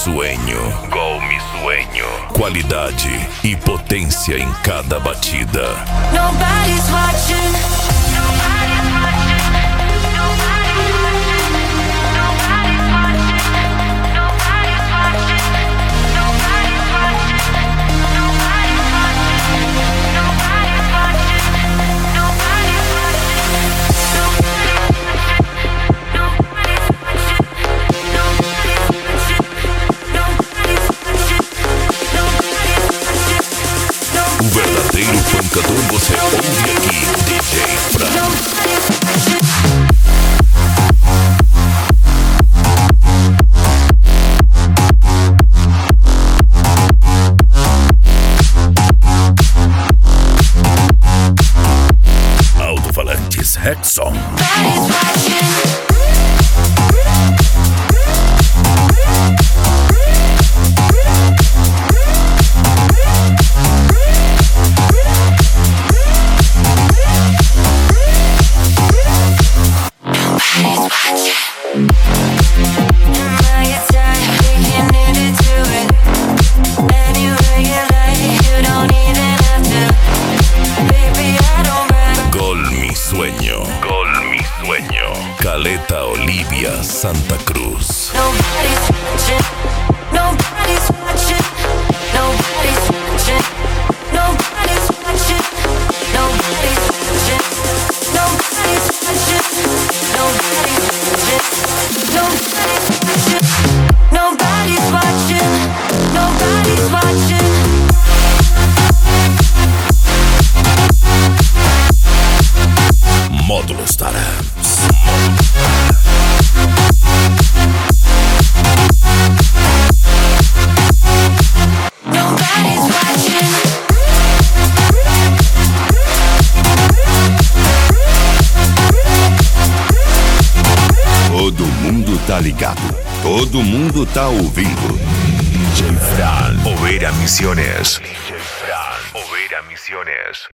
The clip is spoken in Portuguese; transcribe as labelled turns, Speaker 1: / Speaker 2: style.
Speaker 1: Sueño. Gol Mi Sueño. Qualidade e potência em cada batida.
Speaker 2: Nobody's watching. Nobody's watching. Nobody's watching. Nobody's watching. Nobody's watching. Nobody's watching. Nobody's watching. Nobody's watching. Nobody's
Speaker 1: O verdadeiro pancador você ouve aqui, DJ Fran. Alto-falantes Rexon. Gol Mi Sueño. Caleta Olivia Santa Cruz.
Speaker 2: Nobody's watching. Nobody's watching. Nobody's watching. Nobody's watching. Nobody's watching. Nobody's watching. Nobody's watching. Nobody's watching. Nobody's watching.
Speaker 1: Módulo Starams.
Speaker 2: Nobody's watching.
Speaker 3: Todo mundo tá ligado. Todo mundo tá ouvindo. DJ Fran. Oveira Misiones. DJ Fran. Oveira Misiones.